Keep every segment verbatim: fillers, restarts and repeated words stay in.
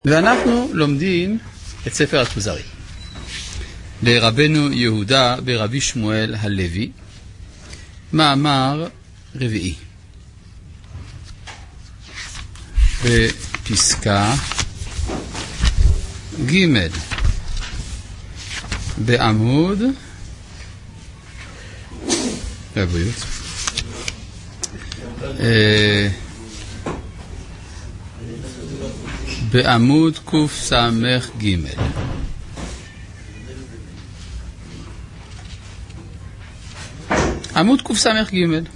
ואנחנו לומדים את ספר הכוזרי לרבנו יהודה ברבי שמואל הלוי, מאמר רביעי בפסקה ג' בעמוד רבויות בעמוד קס"ג. עמוד קס"ג.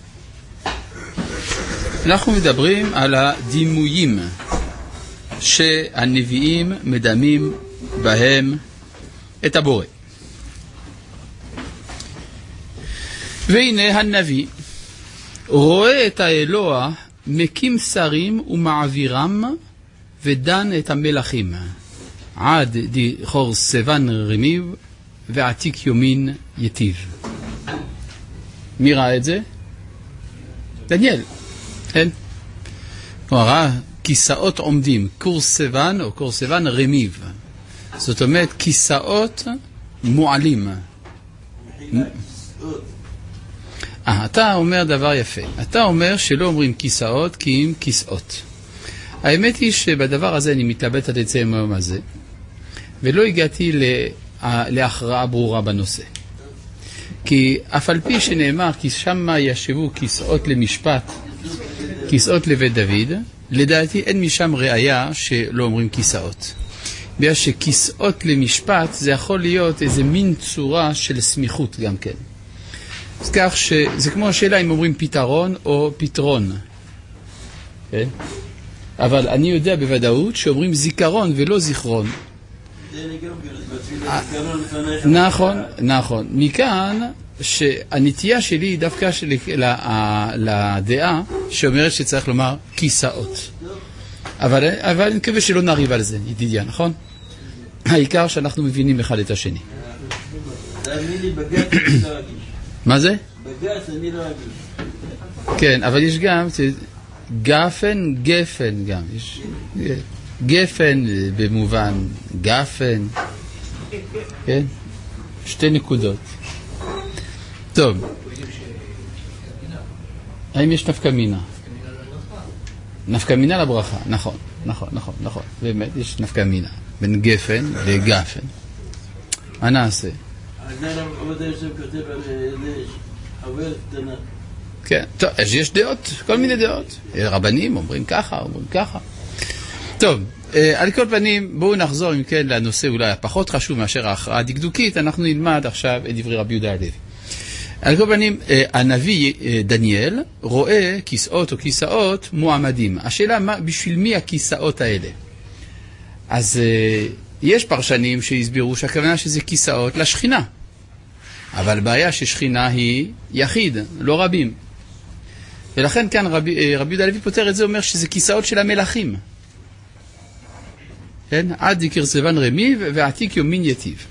אנחנו מדברים על הדימויים שהנביאים מדמים בהם את הבורא. והנה הנביא רואה את האלוה מקים שרים ומעבירם ודן את המלכים עד די חורסבן רמיב ועתיק יומין יטיב. מי ראה את זה? דניאל. כן? הוא ראה כיסאות עומדים, קורסבן או קורסבן רמיב. זאת אומרת כיסאות מועלים. אה, אתה אומר דבר יפה. אתה אומר שלא אומרים כיסאות כי אם כיסאות. האמת היא שבדבר הזה אני מתלבט עד עצם היום הזה, ולא הגעתי להכרעה ברורה בנושא. כי אף על פי שנאמר כי שם ישבו כיסאות למשפט, כיסאות לבית דוד, לדעתי אין משם ראיה שלא אומרים כיסאות. בגלל שכיסאות למשפט זה יכול להיות איזה מין צורה של סמיכות גם כן. אז כך שזה כמו השאלה אם אומרים פתרון או פתרון. כן? אבל אני יודע בוודאות שאומרים זיכרון ולא זיכרון. נכון, נכון. מכאן שהנטייה שלי היא דווקא לדעה שאומרת שצריך לומר כיסאות. אבל אני מקווה שלא נריב על זה, ידידיה, נכון? העיקר שאנחנו מבינים אחד את השני. מה זה? בגס אני לא אגיד. כן, אבל יש גם גפן, גפן גם. יש גפן במובן גפן. כן? שתי נקודות. טוב. האם יש נפקא מינה? נפקא מינה לברכה. נכון, נכון, נכון, נכון. באמת, יש נפקא מינה. בין גפן לגפן. מה נעשה? אז עבוד היושב כותב על חבר קטנה. כן, טוב, יש דעות, כל מיני דעות. רבנים אומרים ככה, אומרים ככה. טוב, על כל פנים, בואו נחזור אם כן לנושא אולי הפחות חשוב מאשר ההכרעה הדקדוקית. אנחנו נלמד עכשיו את דברי רבי יהודה הלוי. על כל פנים, הנביא דניאל רואה כיסאות או כיסאות מועמדים. השאלה, מה, בשביל מי הכיסאות האלה? אז יש פרשנים שהסבירו שהכוונה שזה כיסאות לשכינה. אבל בעיה ששכינה היא יחיד, לא רבים. ולכן כאן רבי, רבי יהודה הלוי פותר את זה, אומר שזה כיסאות של המלכים. כן? עד קורסבן רמיב ועתיק יומין יטיב.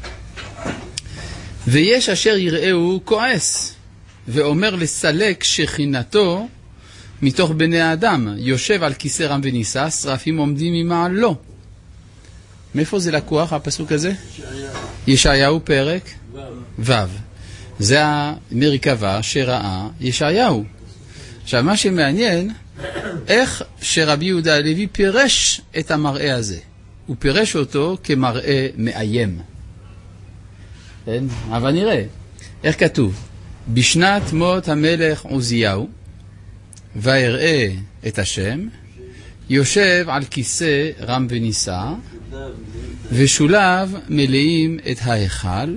ויש אשר יראהו כועס, ואומר לסלק שכינתו מתוך בני האדם, יושב על כיסא רם ונישא, שרפים עומדים ממעלו. מאיפה זה לקוח הפסוק הזה? ישעיהו פרק ו'. זה המרכבה שראה ישעיהו. עכשיו מה שמעניין, איך שרבי יהודה הלוי פירש את המראה הזה. הוא פירש אותו כמראה מאיים. כן? אבל נראה. איך כתוב? בשנת מות המלך עוזיהו, ויראה את השם, יושב על כיסא רם ונישא, ושוליו מלאים את ההיכל,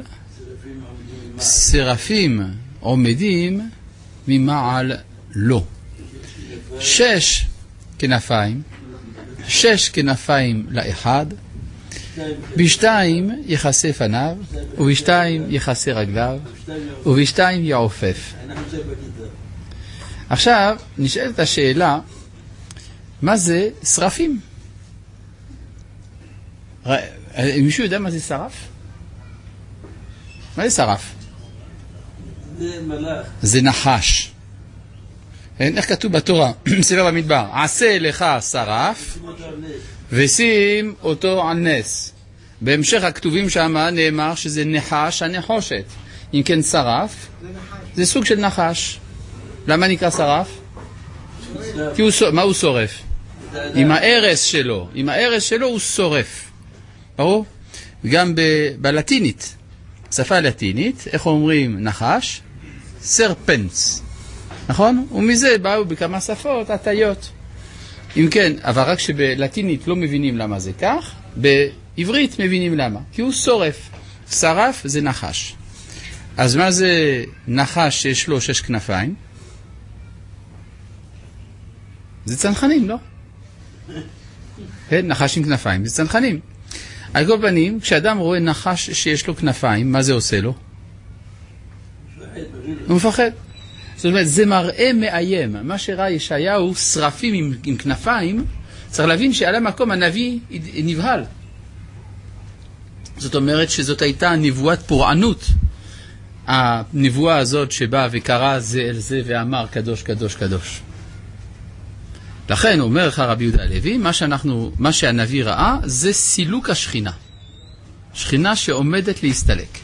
שרפים עומדים ממעל לו. שש כנפיים, שש כנפיים לאחד, בשתיים יחסה פניו, ובשתיים יחסה רגליו, ובשתיים יעופף. עכשיו נשאלת השאלה, מה זה שרפים? מישהו יודע מה זה שרף? מה זה שרף? זה מלאך. זה נחש. איך כתוב בתורה, ספר במדבר, עשה לך שרף ושים אותו על נס. בהמשך הכתובים שם נאמר שזה נחש הנחושת. אם כן שרף, זה סוג של נחש. למה נקרא שרף? כי הוא, מה הוא שורף? עם הארס שלו. עם הארס שלו הוא שורף. ברור? וגם ב- בלטינית, שפה לטינית, איך אומרים נחש? סרפנס. נכון? ומזה באו בכמה שפות, הטיות. אם כן, אבל רק שבלטינית לא מבינים למה זה כך, בעברית מבינים למה. כי הוא שורף. שרף זה נחש. אז מה זה נחש שיש לו שש כנפיים? זה צנחנים, לא? כן, נחש עם כנפיים, זה צנחנים. על כל פנים, כשאדם רואה נחש שיש לו כנפיים, מה זה עושה לו? הוא מפחד. זאת אומרת, זה מראה מאיים. מה שראה ישעיהו, שרפים עם, עם כנפיים, צריך להבין שעל המקום הנביא נבהל. זאת אומרת שזאת הייתה נבואת פורענות. הנבואה הזאת שבאה וקרא זה אל זה ואמר קדוש קדוש קדוש. לכן אומר לך רבי יהודה הלוי, מה שאנחנו, מה שהנביא ראה זה סילוק השכינה. שכינה שעומדת להסתלק.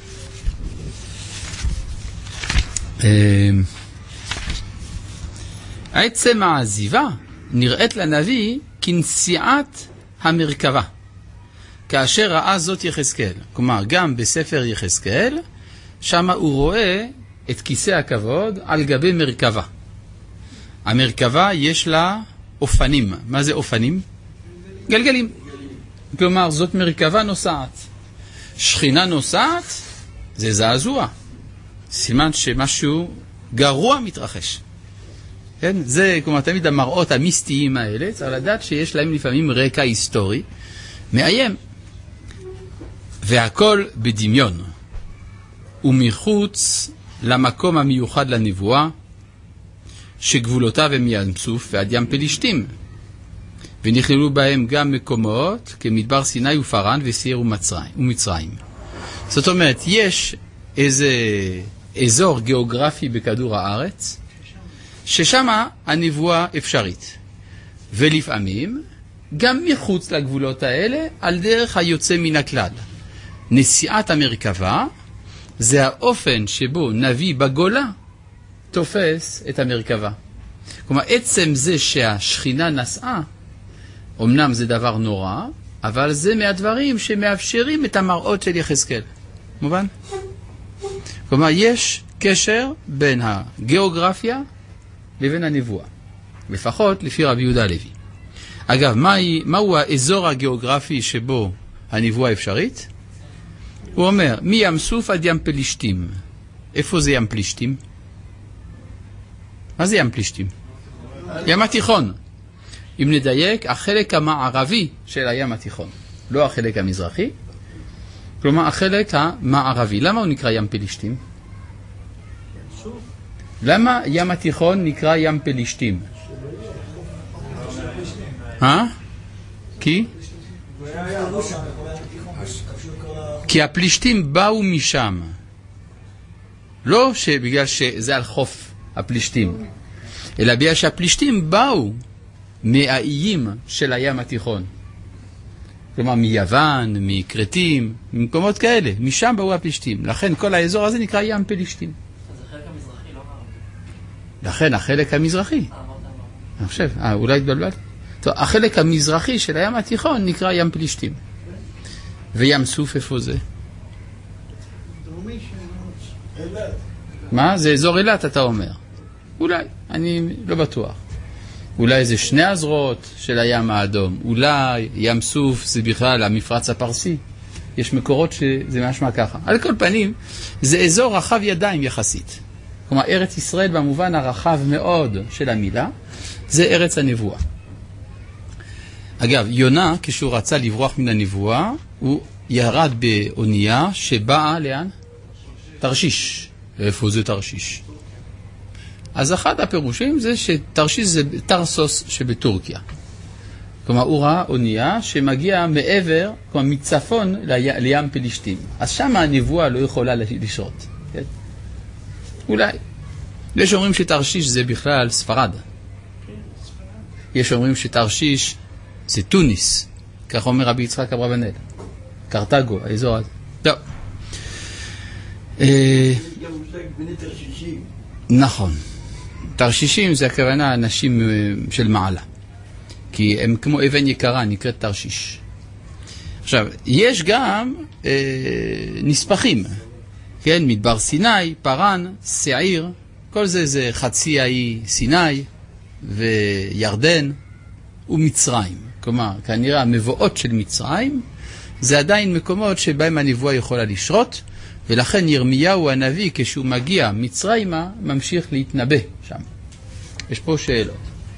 עצם העזיבה נראית לנביא כנסיעת המרכבה. כאשר ראה זאת יחזקאל. כלומר, גם בספר יחזקאל, שם הוא רואה את כיסא הכבוד על גבי מרכבה. המרכבה יש לה אופנים. מה זה אופנים? גלגלים. כלומר, זאת מרכבה נוסעת. שכינה נוסעת, זה זעזוע. סימן שמשהו גרוע מתרחש. כן? זה, כלומר, תמיד המראות המיסטיים האלה, צריך לדעת שיש להם לפעמים רקע היסטורי, מאיים. והכל בדמיון. ומחוץ למקום המיוחד לנבואה, שגבולותיו הם ים סוף ועד ים פלישתים. ונכללו בהם גם מקומות כמדבר סיני ופרן וסיר ומצרים. זאת אומרת, יש איזה אזור גיאוגרפי בכדור הארץ, ששם הנבואה אפשרית. ולפעמים, גם מחוץ לגבולות האלה, על דרך היוצא מן הכלל. נסיעת המרכבה, זה האופן שבו נביא בגולה תופס את המרכבה. כלומר, עצם זה שהשכינה נסעה, אמנם זה דבר נורא, אבל זה מהדברים שמאפשרים את המראות של יחזקאל. מובן? כלומר, יש קשר בין הגיאוגרפיה לבין הנבואה. לפחות לפי רבי יהודה הלוי. אגב, מהי, מהו האזור הגיאוגרפי שבו הנבואה אפשרית? הוא אומר, מים סוף עד ים פלישתים. איפה זה ים פלישתים? מה זה ים פלישתים? ים התיכון. אם נדייק, החלק המערבי של הים התיכון. לא החלק המזרחי. כלומר, החלק המערבי. למה הוא נקרא ים פלישתים? למה ים התיכון נקרא ים פלישתים? אה? כי? כי הפלישתים באו משם. לא בגלל שזה על חוף הפלישתים, אלא בגלל שהפלישתים באו מהאיים של הים התיכון. כלומר, מיוון, מקרטים, ממקומות כאלה. משם באו הפלישתים. לכן כל האזור הזה נקרא ים פלישתים. אז החלק המזרחי לא מערבי. לכן החלק המזרחי. אני חושב, אה, אולי התבלבלת? טוב, החלק המזרחי של הים התיכון נקרא ים פלישתים. וים סוף איפה זה? דרומי של אילת. מה? זה אזור אילת אתה אומר. אולי, אני לא בטוח. אולי זה שני הזרועות של הים האדום. אולי ים סוף זה בכלל המפרץ הפרסי. יש מקורות שזה משמע ככה. על כל פנים, זה אזור רחב ידיים יחסית. כלומר, ארץ ישראל במובן הרחב מאוד של המילה, זה ארץ הנבואה. אגב, יונה, כשהוא רצה לברוח מן הנבואה, הוא ירד באונייה שבאה לאן? תרשיש. איפה זה תרשיש? אז אחד הפירושים זה שתרשיש זה טרסוס שבטורקיה. כלומר, הוא ראה אונייה שמגיעה מעבר, כלומר מצפון לי, לים פלישתים. אז שם הנבואה לא יכולה לשרות. כן? אולי. יש אומרים שתרשיש זה בכלל ספרד. יש אומרים שתרשיש זה טוניס. כך אומר רבי יצחק אברבנאל. קרתגו, האזור הזה. לא. יש גם מושג בני תרשישים. נכון. תרשישים זה הכוונה אנשים של מעלה. כי הם כמו אבן יקרה, נקראת תרשיש. עכשיו, יש גם אה, נספחים. כן, מדבר סיני, פרן, שעיר, כל זה זה חצי האי סיני וירדן ומצרים. כלומר, כנראה המבואות של מצרים זה עדיין מקומות שבהם הנבואה יכולה לשרות, ולכן ירמיהו הנביא כשהוא מגיע מצרימה ממשיך להתנבא שם. יש פה שאלות.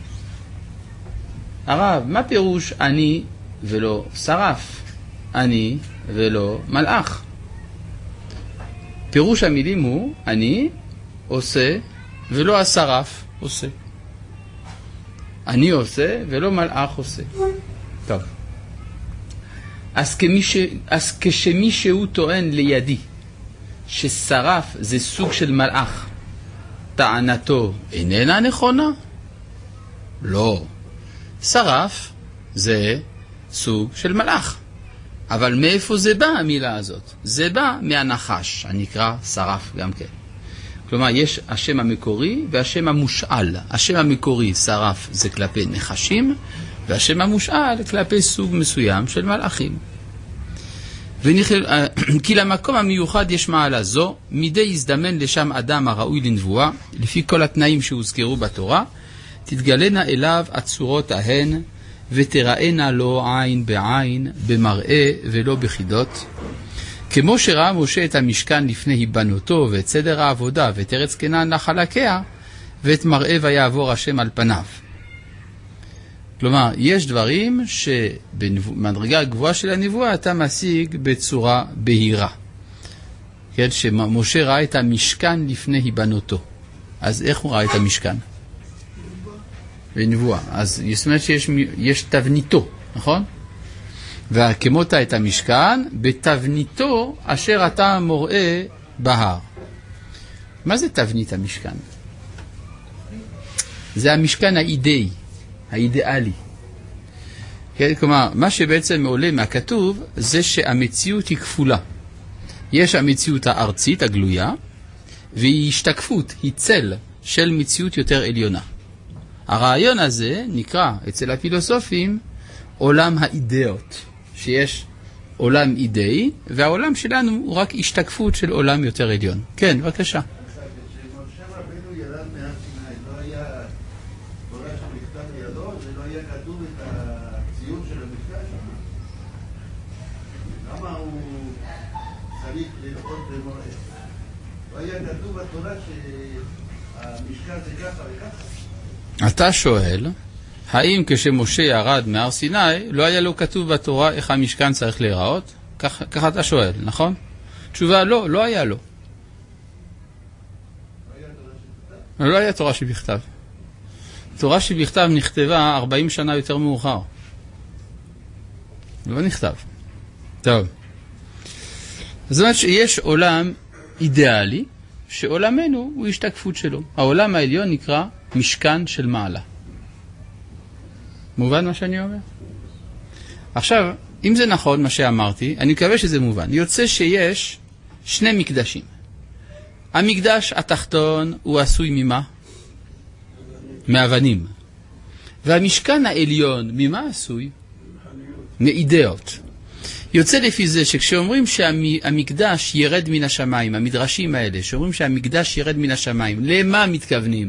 הרב, מה פירוש אני ולא שרף? אני ולא מלאך. פירוש המילים הוא אני עושה ולא השרף עושה. אני עושה ולא מלאך עושה. טוב. אז, כמיש... אז כשמישהו טוען לידי ששרף זה סוג של מלאך, טענתו איננה נכונה? לא. שרף זה סוג של מלאך. אבל מאיפה זה בא המילה הזאת? זה בא מהנחש, הנקרא שרף גם כן. כלומר, יש השם המקורי והשם המושאל. השם המקורי, שרף, זה כלפי נחשים, והשם המושאל כלפי סוג מסוים של מלאכים. ונכלל, כי למקום המיוחד יש מעלה זו, מדי יזדמן לשם אדם הראוי לנבואה, לפי כל התנאים שהוזכרו בתורה, תתגלנה אליו הצורות ההן, ותראינה לו עין בעין, במראה ולא בחידות. כמו שראה משה את המשכן לפני היבנותו, ואת סדר העבודה, ואת ארץ כנען לחלקיה, ואת מראה ויעבור השם על פניו. כלומר, יש דברים שבמדרגה הגבוהה של הנבואה אתה משיג בצורה בהירה. כן, שמשה ראה את המשכן לפני היבנותו. אז איך הוא ראה את המשכן? בנבואה. אז זאת אומרת שיש יש תבניתו, נכון? וכמות את המשכן בתבניתו אשר אתה מוראה בהר. מה זה תבנית המשכן? זה המשכן האידאי, האידאלי. כן? כלומר, מה שבעצם עולה מהכתוב זה שהמציאות היא כפולה. יש המציאות הארצית, הגלויה, והיא השתקפות, היא צל של מציאות יותר עליונה. הרעיון הזה נקרא אצל הפילוסופים עולם האידאות, שיש עולם אידאי, והעולם שלנו הוא רק השתקפות של עולם יותר עליון. כן, בבקשה. כשמשה רבנו ירד מהר סיני, לא היה תורה שנכתב לידו, זה לא היה כתוב את הציון של המשכן שם. למה הוא צריך לראות במורה? לא היה כתוב בתורה שהמשכן זה ככה וככה? אתה שואל, האם כשמשה ירד מהר סיני, לא היה לו כתוב בתורה איך המשכן צריך להיראות? כך, כך אתה שואל, נכון? תשובה, לא, לא היה לו. לא היה תורה שבכתב. תורה שבכתב נכתבה ארבעים שנה יותר מאוחר. לא נכתב. טוב. זאת אומרת שיש עולם אידיאלי, שעולמנו הוא השתקפות שלו. העולם העליון נקרא משכן של מעלה. מובן מה שאני אומר? עכשיו, אם זה נכון מה שאמרתי, אני מקווה שזה מובן. יוצא שיש שני מקדשים. המקדש התחתון הוא עשוי ממה? מאבנים. והמשכן העליון ממה עשוי? מאידאות. יוצא לפי זה שכשאומרים שהמקדש ירד מן השמיים, המדרשים האלה, שאומרים שהמקדש ירד מן השמיים, למה מתכוונים?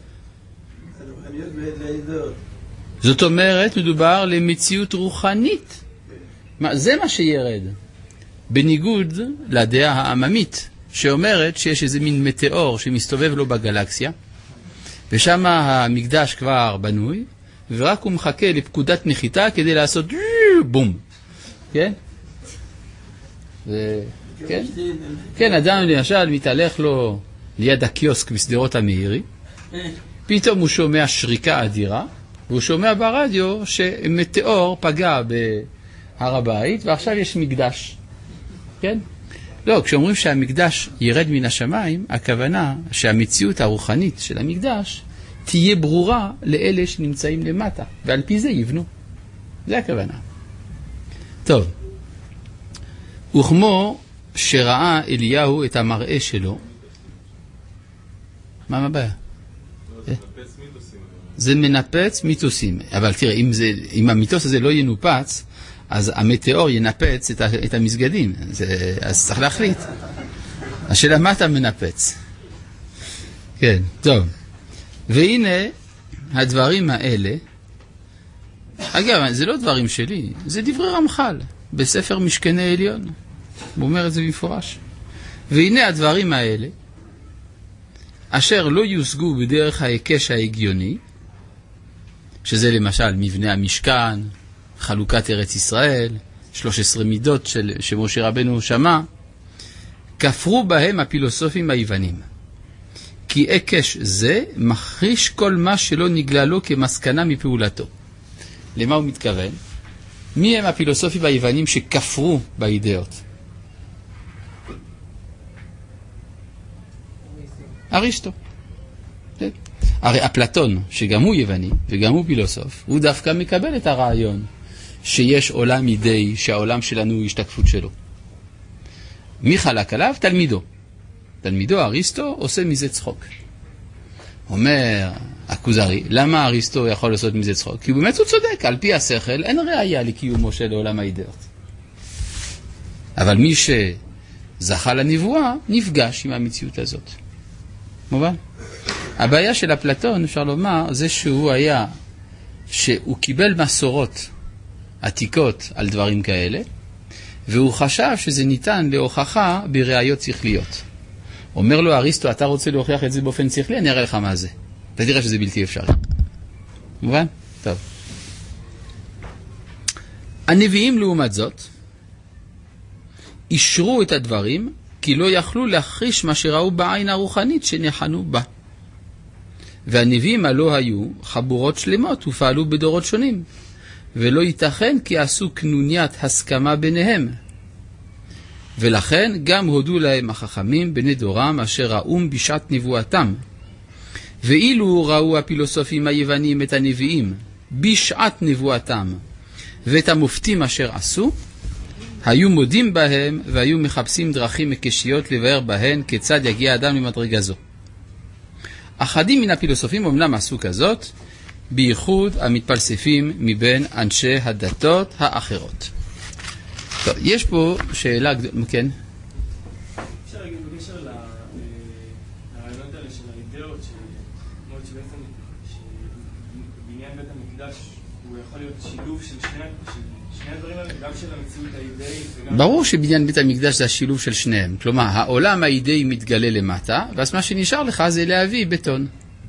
זאת אומרת, מדובר למציאות רוחנית. זה מה שירד. בניגוד לדעה העממית, שאומרת שיש איזה מין מטאור שמסתובב לו בגלקסיה, ושם המקדש כבר בנוי, ורק הוא מחכה לפקודת נחיתה כדי לעשות בום. כן? ו... כן? כן, אדם למשל מתהלך לו ליד הקיוסק בסדרות המאירי, פתאום הוא שומע שריקה אדירה, והוא שומע ברדיו שמטאור פגע בהר הבית, ועכשיו יש מקדש. כן? לא, כשאומרים שהמקדש ירד מן השמיים, הכוונה שהמציאות הרוחנית של המקדש תהיה ברורה לאלה שנמצאים למטה, ועל פי זה יבנו. זה הכוונה. טוב. וכמו שראה אליהו את המראה שלו, מה הבעיה? זה מנפץ מיתוסים. אבל תראה, אם, זה, אם המיתוס הזה לא ינופץ, אז המטאור ינפץ את, ה, את המסגדים. זה, אז צריך להחליט. השאלה מה אתה מנפץ? כן, טוב. והנה הדברים האלה, אגב, זה לא דברים שלי, זה דברי רמח"ל, בספר משכני עליון. הוא אומר את זה במפורש. והנה הדברים האלה, אשר לא יושגו בדרך ההיקש ההגיוני, שזה למשל מבנה המשכן, חלוקת ארץ ישראל, שלוש עשרה מידות של, שמשה רבנו שמע, כפרו בהם הפילוסופים היוונים. כי הקש זה מחריש כל מה שלא נגלה לו כמסקנה מפעולתו. למה הוא מתכוון? מי הם הפילוסופים היוונים שכפרו באידאות? אריסטו. הרי אפלטון, שגם הוא יווני וגם הוא פילוסוף, הוא דווקא מקבל את הרעיון שיש עולם אידאי, שהעולם שלנו הוא השתקפות שלו. מי חלק עליו? תלמידו. תלמידו אריסטו עושה מזה צחוק. אומר הכוזרי, למה אריסטו יכול לעשות מזה צחוק? כי באמת הוא צודק, על פי השכל אין ראייה לקיומו של עולם האידאות. אבל מי שזכה לנבואה נפגש עם המציאות הזאת. מובן? הבעיה של אפלטון, אפשר לומר, זה שהוא היה, שהוא קיבל מסורות עתיקות על דברים כאלה, והוא חשב שזה ניתן להוכחה בראיות שכליות. אומר לו אריסטו, אתה רוצה להוכיח את זה באופן שכלי? אני אראה לך מה זה. אתה תראה שזה בלתי אפשרי. מובן? טוב. הנביאים לעומת זאת, אישרו את הדברים, כי לא יכלו להחריש מה שראו בעין הרוחנית שנחנו בה. והנביאים הלא היו חבורות שלמות ופעלו בדורות שונים, ולא ייתכן כי עשו קנוניית הסכמה ביניהם. ולכן גם הודו להם החכמים בני דורם אשר ראום בשעת נבואתם. ואילו ראו הפילוסופים היוונים את הנביאים בשעת נבואתם ואת המופתים אשר עשו, היו מודים בהם והיו מחפשים דרכים מקשיות לבאר בהן כיצד יגיע אדם למדרגה זו. אחדים מן הפילוסופים אמנם עשו כזאת, בייחוד המתפלספים מבין אנשי הדתות האחרות. טוב, יש פה שאלה גדולה, כן? אפשר להגיד בקשר לרעיונות האלה של האידאות, שמות שבעצם שבניין בית המקדש הוא יכול להיות שילוב של שני הדברים האלה, גם של המציאות האידאית וגם... ברור שבניין בית המקדש זה השילוב של שניהם. כלומר, העולם האידאי מתגלה למטה, ואז מה שנשאר לך זה להביא בטון.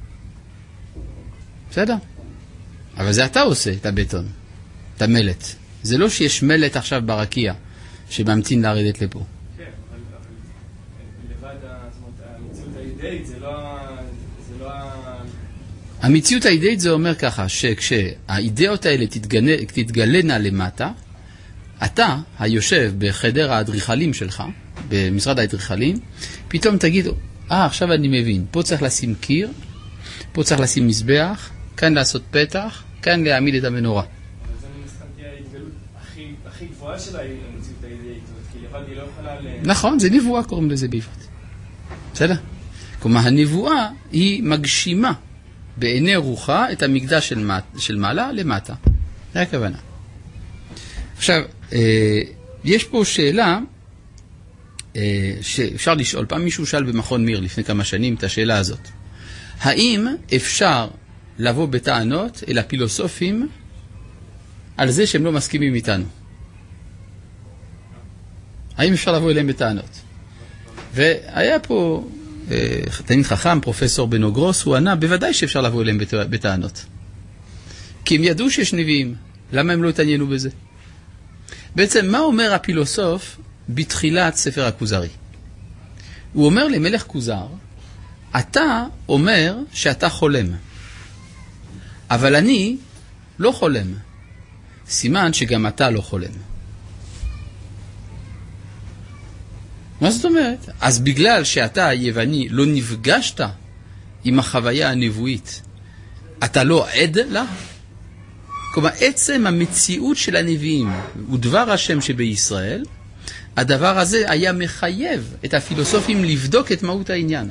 בסדר? אבל זה אתה עושה את הבטון, את המלט. זה לא שיש מלט עכשיו ברקיע שממתין לרדת לפה. כן, אבל לבד המציאות האידאית זה לא... המציאות האידאית זה אומר ככה, שכשהאידאות האלה תתגלנה למטה, אתה, היושב בחדר האדריכלים שלך, במשרד האדריכלים, פתאום תגיד, אה, עכשיו אני מבין, פה צריך לשים קיר, פה צריך לשים מזבח, כאן לעשות פתח, כאן להעמיד את המנורה. הכי גבוהה שלה היא המציאות האידאית, כי לבד היא לא יכולה... נכון, זה נבואה, קוראים לזה בעברית. בסדר? כלומר, הנבואה היא מגשימה בעיני רוחה את המקדש של, של מעלה למטה. זה הכוונה. עכשיו, יש פה שאלה שאפשר לשאול. פעם מישהו שאל במכון מיר לפני כמה שנים את השאלה הזאת. האם אפשר לבוא בטענות אל הפילוסופים על זה שהם לא מסכימים איתנו? האם אפשר לבוא אליהם בטענות? והיה פה תלמיד חכם, פרופסור בנו גרוס, הוא ענה, בוודאי שאפשר לבוא אליהם בטענות. כי הם ידעו שיש נביאים. למה הם לא התעניינו בזה? בעצם, מה אומר הפילוסוף בתחילת ספר הכוזרי? הוא אומר למלך כוזר, אתה אומר שאתה חולם, אבל אני לא חולם. סימן שגם אתה לא חולם. מה זאת אומרת? אז בגלל שאתה היווני לא נפגשת עם החוויה הנבואית, אתה לא עד לה? כלומר, עצם המציאות של הנביאים ודבר השם שבישראל, הדבר הזה היה מחייב את הפילוסופים לבדוק את מהות העניין.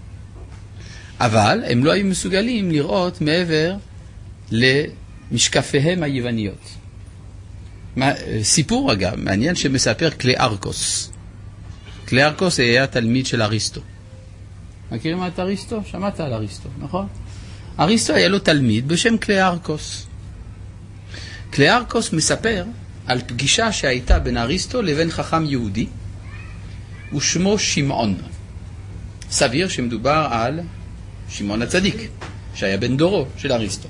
אבל הם לא היו מסוגלים לראות מעבר למשקפיהם היווניות. סיפור אגב, מעניין שמספר קלארקוס. קלארקוס היה תלמיד של אריסטו. מכירים את אריסטו? שמעת על אריסטו, נכון? אריסטו היה לו תלמיד בשם קלארקוס. קלארקוס מספר על פגישה שהייתה בין אריסטו לבין חכם יהודי, ושמו שמעון. סביר שמדובר על שמעון הצדיק, שהיה בן דורו של אריסטו.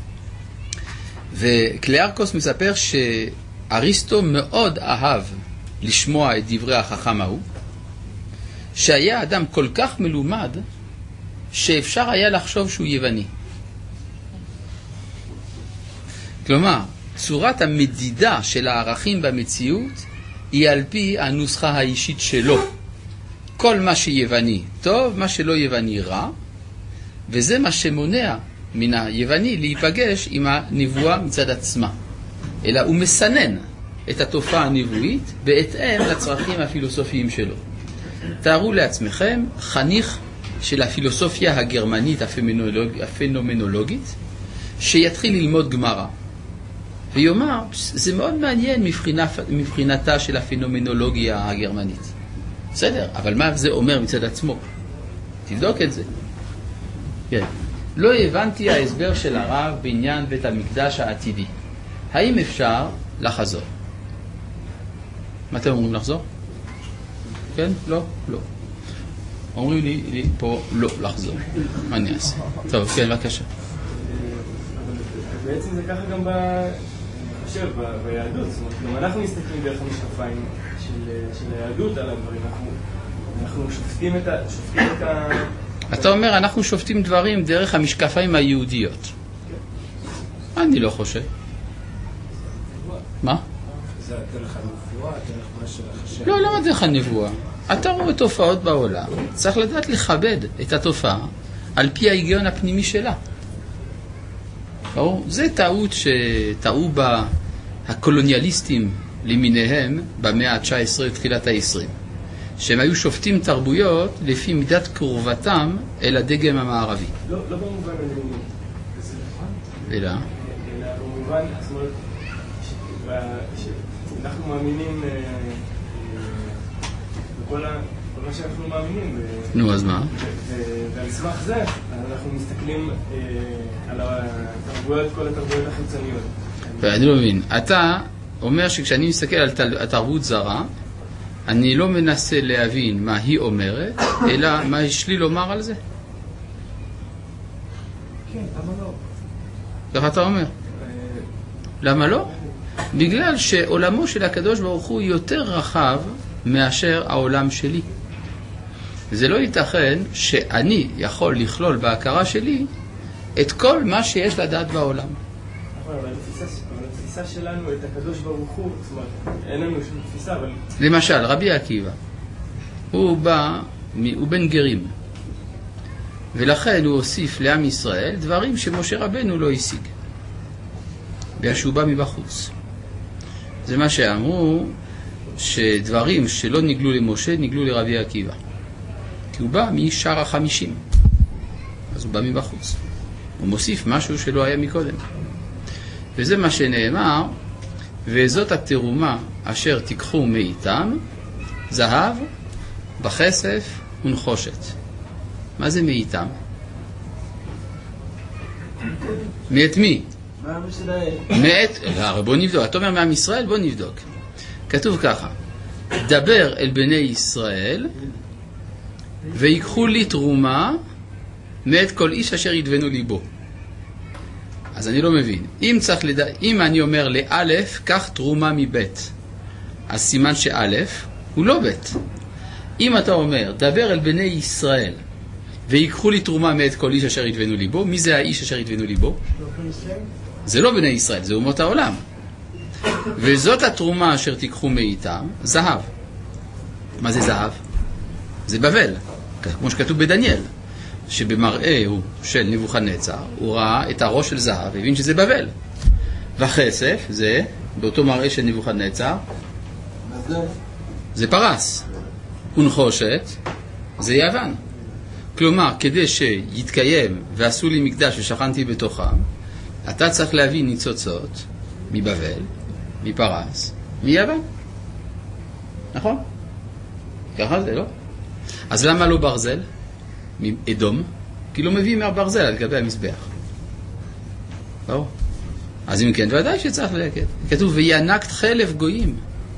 וקלארקוס מספר שאריסטו מאוד אהב לשמוע את דברי החכם ההוא, שהיה אדם כל כך מלומד שאפשר היה לחשוב שהוא יווני. כלומר, צורת המדידה של הערכים במציאות היא על פי הנוסחה האישית שלו. כל מה שיווני טוב, מה שלא יווני רע, וזה מה שמונע מן היווני להיפגש עם הנבואה מצד עצמה. אלא הוא מסנן את התופעה הנבואית בהתאם לצרכים הפילוסופיים שלו. תארו לעצמכם חניך של הפילוסופיה הגרמנית הפנומנולוג... הפנומנולוגית שיתחיל ללמוד גמרא ויאמר, זה מאוד מעניין מבחינת, מבחינתה של הפנומנולוגיה הגרמנית. בסדר, אבל מה זה אומר מצד עצמו? תבדוק את זה. כן. לא הבנתי ההסבר של הרב בעניין בית המקדש העתידי. האם אפשר לחזור? מה אתם אומרים, לחזור? כן? לא? לא. אומרים לי, לי פה לא לחזור. מה אני אעשה? טוב, כן, בבקשה. בעצם זה ככה גם ב... חושב, ביהדות. זאת אומרת, גם אנחנו מסתכלים דרך המשקפיים של, של היהדות על הדברים. אנחנו, אנחנו שופטים את ה... שופטים את ה... אתה אומר, אנחנו שופטים דברים דרך המשקפיים היהודיות. אני לא חושב. מה? זה דרך הנבואה, דרך מה שלחשב. לא, למה דרך הנבואה? אתה רואה תופעות בעולם, צריך לדעת לכבד את התופעה על פי ההיגיון הפנימי שלה. זה טעות שטעו בה הקולוניאליסטים למיניהם במאה ה-תשע עשרה תחילת ה-עשרים. שהם היו שופטים תרבויות לפי מידת קרובתם אל הדגם המערבי. לא, לא במובן הלאומי. זה נכון? אלא? אלא במובן, זאת אומרת, שאנחנו מאמינים בכל מה שאנחנו מאמינים. נו, אז מה? ועל סמך זה, אנחנו מסתכלים על התרבויות, כל התרבויות החיצוניות. ואני לא מבין. אתה אומר שכשאני מסתכל על תרבות זרה, אני לא מנסה להבין מה היא אומרת, אלא מה יש לי לומר על זה. כן, למה לא? איך אתה אומר? למה לא? בגלל שעולמו של הקדוש ברוך הוא יותר רחב מאשר העולם שלי. זה לא ייתכן שאני יכול לכלול בהכרה שלי את כל מה שיש לדעת בעולם. אבל התפיסה שלנו את הקדוש ברוך הוא, זאת אומרת, אין לנו שום תפיסה, אבל... למשל, רבי עקיבא, הוא בא, הוא בן גרים, ולכן הוא הוסיף לעם ישראל דברים שמשה רבנו לא השיג, בגלל שהוא בא מבחוץ. זה מה שאמרו, שדברים שלא נגלו למשה, נגלו לרבי עקיבא. כי הוא בא משער החמישים, אז הוא בא מבחוץ. הוא מוסיף משהו שלא היה מקודם. וזה מה שנאמר, וזאת התרומה אשר תיקחו מאיתם, זהב, בכסף ונחושת. מה זה מאיתם? מאת מי? מעם ישראל. מאת, הרי בוא נבדוק. אתה אומר מעם ישראל, בוא נבדוק. כתוב ככה, דבר אל בני ישראל, ויקחו לי תרומה מאת כל איש אשר ידבנו ליבו. אז אני לא מבין. אם צריך לדע... אם אני אומר לאלף, קח תרומה מבית, אז סימן שאלף הוא לא בית. אם אתה אומר, דבר אל בני ישראל, ויקחו לי תרומה מאת כל איש אשר ידבנו ליבו, מי זה האיש אשר ידבנו ליבו? זה לא בני ישראל, זה אומות העולם. וזאת התרומה אשר תיקחו מאיתם, זהב. מה זה זהב? זה בבל, כמו שכתוב בדניאל, שבמראה הוא של נבוכדנצר, הוא ראה את הראש של זהב, והבין שזה בבל. והכסף, זה, באותו מראה של נבוכדנצר, זה פרס. ונחושת, זה יוון. כלומר, כדי שיתקיים ועשו לי מקדש ושכנתי בתוכם, אתה צריך להביא ניצוצות מבבל, מפרס, מיוון. נכון? ככה זה, לא? אז למה לא ברזל? מאדום? כי לא מביא מהברזל על גבי המזבח. לא? אז אם כן, ודאי שצריך להקד. כתוב, וינקת חלף גויים,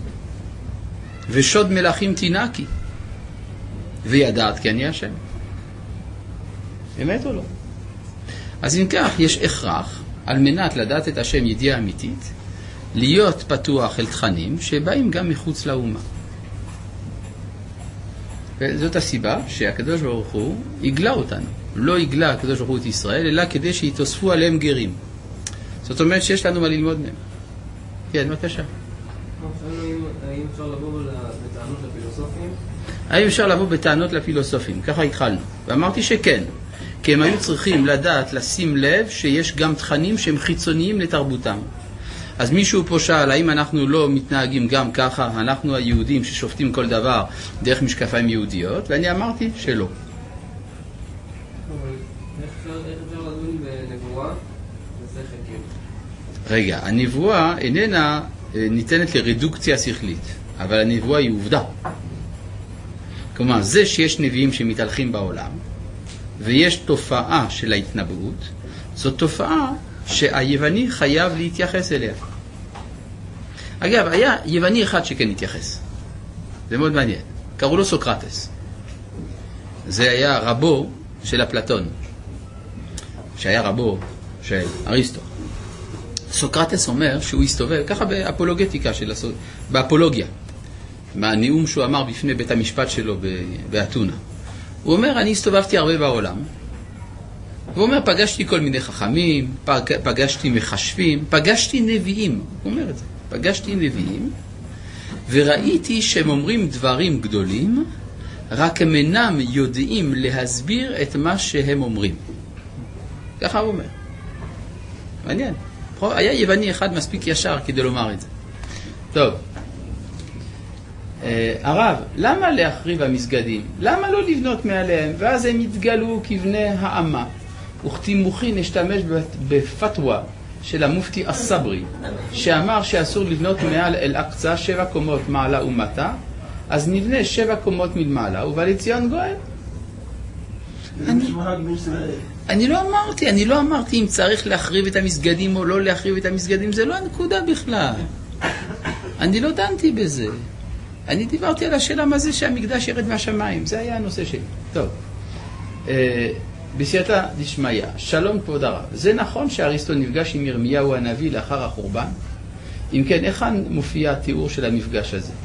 ושוד מלאכים תינקי, וידעת כי אני השם. אמת או לא? אז אם כך, יש הכרח, על מנת לדעת את השם ידיעה אמיתית, להיות פתוח אל תכנים שבאים גם מחוץ לאומה. וזאת הסיבה שהקדוש ברוך הוא יגלה אותנו. לא יגלה הקדוש ברוך הוא את ישראל, אלא כדי שיתוספו עליהם גרים. זאת אומרת שיש לנו מה ללמוד מהם. כן, בבקשה. האם אפשר לבוא בטענות לפילוסופים? האם אפשר לבוא בטענות לפילוסופים? ככה התחלנו. ואמרתי שכן. כי הם היו צריכים לדעת, לשים לב, שיש גם תכנים שהם חיצוניים לתרבותם. אז מישהו פה שאל, האם אנחנו לא מתנהגים גם ככה, אנחנו היהודים ששופטים כל דבר דרך משקפיים יהודיות? ואני אמרתי שלא. איך אפשר לדון בנבואה? רגע, הנבואה איננה ניתנת לרדוקציה שכלית, אבל הנבואה היא עובדה. כלומר, זה שיש נביאים שמתהלכים בעולם, ויש תופעה של ההתנבאות, זאת תופעה שהיווני חייב להתייחס אליה. אגב, היה יווני אחד שכן התייחס. זה מאוד מעניין. קראו לו סוקרטס. זה היה רבו של אפלטון, שהיה רבו של אריסטו. סוקרטס אומר שהוא הסתובב, ככה באפולוגטיקה של הסוד, באפולוגיה, מהנאום שהוא אמר בפני בית המשפט שלו באתונה. הוא אומר, אני הסתובבתי הרבה בעולם, והוא אומר, פגשתי כל מיני חכמים, פג, פגשתי מחשבים, פגשתי נביאים, הוא אומר את זה, פגשתי נביאים, וראיתי שהם אומרים דברים גדולים, רק הם אינם יודעים להסביר את מה שהם אומרים. ככה הוא אומר. מעניין. היה יווני אחד מספיק ישר כדי לומר את זה. טוב. הרב, למה להחריב המסגדים? למה לא לבנות מעליהם? ואז הם יתגלו כבני האמה. וכתימוכי נשתמש בפתווה של המופתי הסברי, שאמר שאסור לבנות מעל אל-אקצה שבע קומות מעלה ומטה, אז נבנה שבע קומות מלמעלה, ובא לציון גואל. אני, אני לא אמרתי, אני לא אמרתי אם צריך להחריב את המסגדים או לא להחריב את המסגדים, זה לא הנקודה בכלל. אני לא דנתי בזה. אני דיברתי על השאלה מה זה שהמקדש ירד מהשמיים, זה היה הנושא שלי. טוב, בסייעתא דשמיא, שלום כבוד הרב, זה נכון שאריסטו נפגש עם ירמיהו הנביא לאחר החורבן? אם כן, היכן מופיע התיאור של המפגש הזה?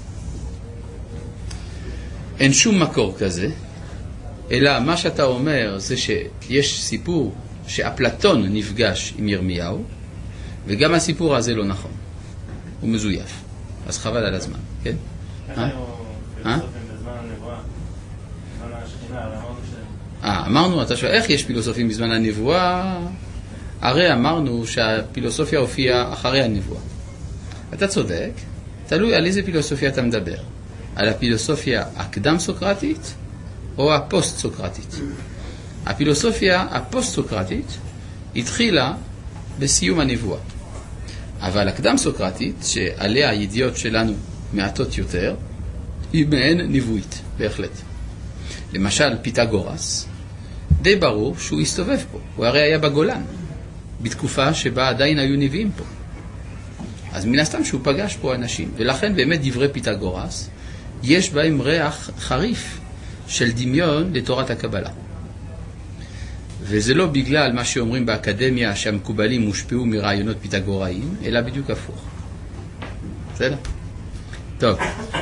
אין שום מקור כזה, אלא מה שאתה אומר זה שיש סיפור שאפלטון נפגש עם ירמיהו, וגם הסיפור הזה לא נכון, הוא מזויף, אז חבל על הזמן, כן? איך היו פילוסופים בזמן הנבואה? בזמן השכינה, אמרנו ש... אה, אמרנו, אתה שואל, איך יש פילוסופים בזמן הנבואה? הרי אמרנו שהפילוסופיה הופיעה אחרי הנבואה. אתה צודק, תלוי על איזה פילוסופיה אתה מדבר. על הפילוסופיה הקדם-סוקרטית או הפוסט-סוקרטית. הפילוסופיה הפוסט-סוקרטית התחילה בסיום הנבואה. אבל הקדם-סוקרטית, שעליה הידיעות שלנו מעטות יותר, היא מעין נבואית, בהחלט. למשל, פיתגורס, די ברור שהוא הסתובב פה. הוא הרי היה בגולן, בתקופה שבה עדיין היו נביאים פה. אז מן הסתם שהוא פגש פה אנשים, ולכן באמת דברי פיתגורס, יש בהם ריח חריף של דמיון לתורת הקבלה. וזה לא בגלל מה שאומרים באקדמיה שהמקובלים מושפעו מרעיונות פיתגוראים, אלא בדיוק הפוך. בסדר? טוב.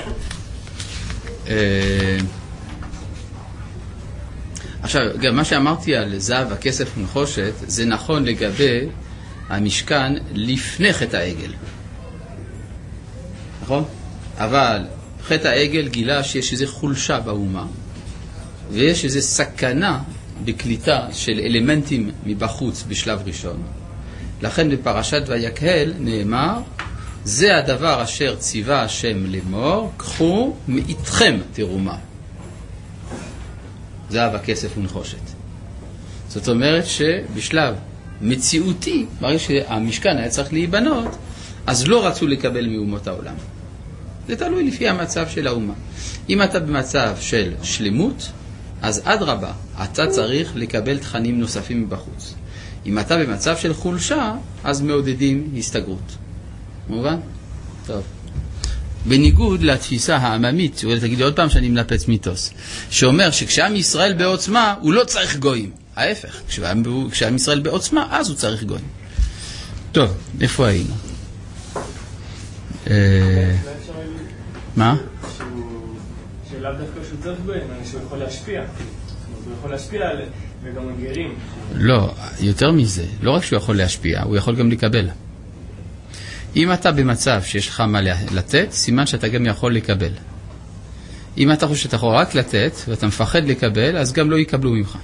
עכשיו, גם מה שאמרתי על זהב, הכסף ונחושת, זה נכון לגבי המשכן לפני חטא העגל. נכון? אבל חטא העגל גילה שיש איזו חולשה באומה, ויש איזו סכנה בקליטה של אלמנטים מבחוץ בשלב ראשון. לכן בפרשת ויקהל נאמר, זה הדבר אשר ציווה השם לאמור, קחו מאיתכם תרומה. זהב, הכסף ונחושת. זאת אומרת שבשלב מציאותי, ברגע שהמשכן היה צריך להיבנות, אז לא רצו לקבל מאומות העולם. זה תלוי לפי המצב של האומה. אם אתה במצב של שלמות, אז עד רבה, אתה צריך לקבל תכנים נוספים מבחוץ. אם אתה במצב של חולשה, אז מעודדים הסתגרות. מובן? טוב. בניגוד לתפיסה העממית, אולי תגיד לי עוד פעם שאני מנפץ מיתוס, שאומר שכשעם ישראל בעוצמה, הוא לא צריך גויים. ההפך, כשעם, כשעם ישראל בעוצמה, אז הוא צריך גויים. טוב, איפה היינו? מה? שלאו דווקא שהוא צריך גויים, שהוא יכול להשפיע. הוא יכול להשפיע וגם הגרים. לא, יותר מזה. לא רק שהוא יכול להשפיע, הוא יכול גם לקבל. אם אתה במצב שיש לך מה לתת, סימן שאתה גם יכול לקבל. אם אתה חושב שאתה יכול רק לתת ואתה מפחד לקבל, אז גם לא יקבלו ממך.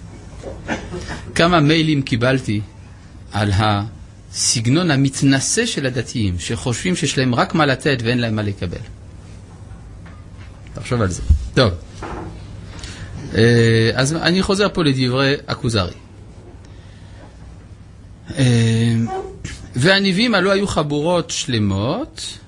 כמה מיילים קיבלתי על הסגנון המתנשא של הדתיים, שחושבים שיש להם רק מה לתת ואין להם מה לקבל. תחשוב על זה. טוב. אז אני חוזר פה לדברי הכוזרי. והנביאים עלו היו חבורות שלמות.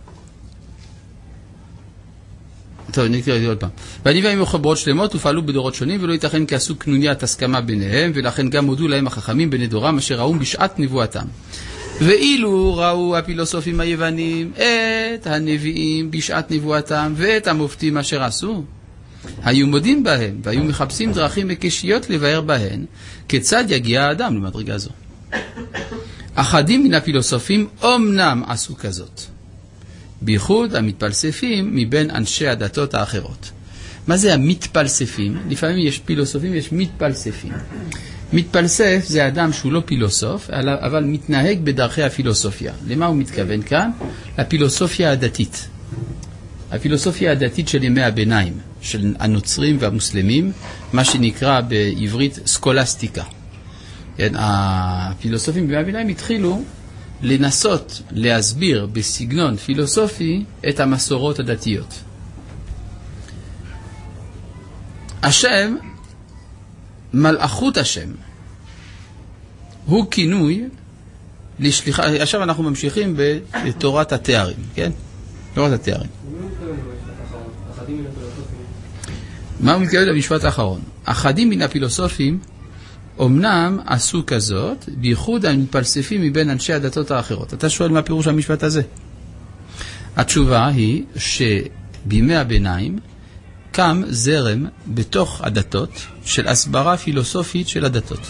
טוב, נקרא את זה עוד פעם. והנביאים היו חבורות שלמות ופעלו בדורות שונים, ולא ייתכן כי עשו קנוניית הסכמה ביניהם, ולכן גם הודו להם החכמים בני דורם אשר ראו בשעת נבואתם. ואילו ראו הפילוסופים היוונים את הנביאים בשעת נבואתם ואת המופתים אשר עשו, היו מודים בהם והיו מחפשים דרכים וקשיות לבאר בהן כיצד יגיע האדם למדרגה זו. אחדים מן הפילוסופים אומנם עשו כזאת, בייחוד המתפלספים מבין אנשי הדתות האחרות. מה זה המתפלספים? לפעמים יש פילוסופים ויש מתפלספים. מתפלסף זה אדם שהוא לא פילוסוף, אבל מתנהג בדרכי הפילוסופיה. למה הוא מתכוון כאן? הפילוסופיה הדתית. הפילוסופיה הדתית של ימי הביניים, של הנוצרים והמוסלמים, מה שנקרא בעברית סקולסטיקה. הפילוסופים בימי הביניים התחילו לנסות להסביר בסגנון פילוסופי את המסורות הדתיות. השם, מלאכות השם, הוא כינוי לשליחה. עכשיו אנחנו ממשיכים בתורת התארים, כן? תורת התארים. מה הוא מתכוון למשפט האחרון? אחדים מן הפילוסופים אמנם עשו כזאת, בייחוד המתפלספים מבין אנשי הדתות האחרות. אתה שואל מה פירוש המשפט הזה? התשובה היא שבימי הביניים קם זרם בתוך הדתות של הסברה פילוסופית של הדתות.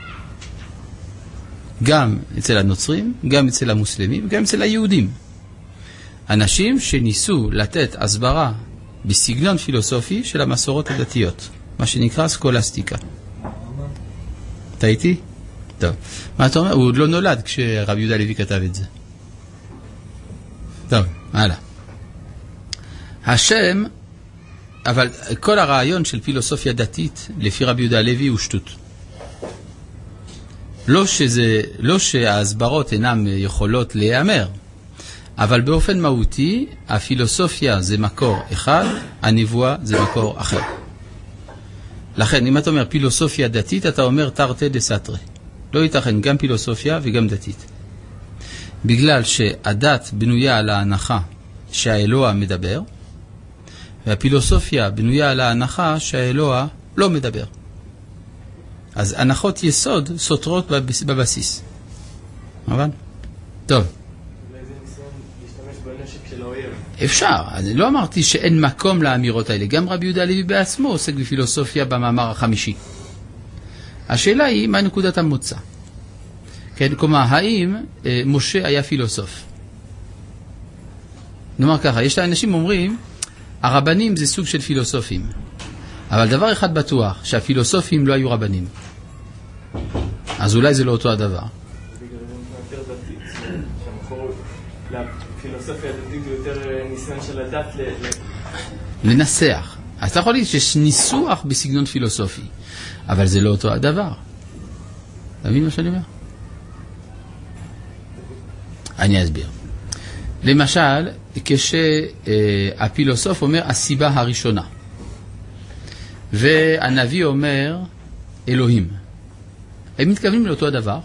גם אצל הנוצרים, גם אצל המוסלמים, גם אצל היהודים. אנשים שניסו לתת הסברה בסגנון פילוסופי של המסורות הדתיות, מה שנקרא סקולסטיקה. אתה איתי? טוב. מה אתה אומר? הוא עוד לא נולד כשרבי יהודה הלוי כתב את זה. טוב, הלאה. השם, אבל כל הרעיון של פילוסופיה דתית לפי רבי יהודה הלוי הוא שטות. לא שזה, לא שההסברות אינן יכולות להיאמר, אבל באופן מהותי הפילוסופיה זה מקור אחד, הנבואה זה מקור אחר. לכן אם אתה אומר פילוסופיה דתית, אתה אומר תרתי דסתרי. לא ייתכן גם פילוסופיה וגם דתית. בגלל שהדת בנויה על ההנחה שהאלוה מדבר, והפילוסופיה בנויה על ההנחה שהאלוה לא מדבר. אז הנחות יסוד סותרות בבסיס. מובן? טוב. אולי זה ניסיון להשתמש בנשק של האויב. אפשר. אני לא אמרתי שאין מקום לאמירות האלה. גם רבי יהודה הלוי בעצמו עוסק בפילוסופיה במאמר החמישי. השאלה היא מה נקודת המוצא. כן, כלומר, האם אה, משה היה פילוסוף? נאמר ככה, יש לאנשים אומרים, הרבנים זה סוג של פילוסופים. אבל דבר אחד בטוח, שהפילוסופים לא היו רבנים. אז אולי זה לא אותו הדבר. בגלל זה יותר דתית, שהמקור לפילוסופיה הדתית הוא יותר ניסיון של הדת ל... לנסח. אז אתה יכול להגיד שיש ניסוח בסגנון פילוסופי, אבל זה לא אותו הדבר. אתה מבין מה שאני אומר? אני אסביר. למשל, כשהפילוסוף אומר הסיבה הראשונה, והנביא אומר אלוהים, הם מתכוונים לאותו הדבר?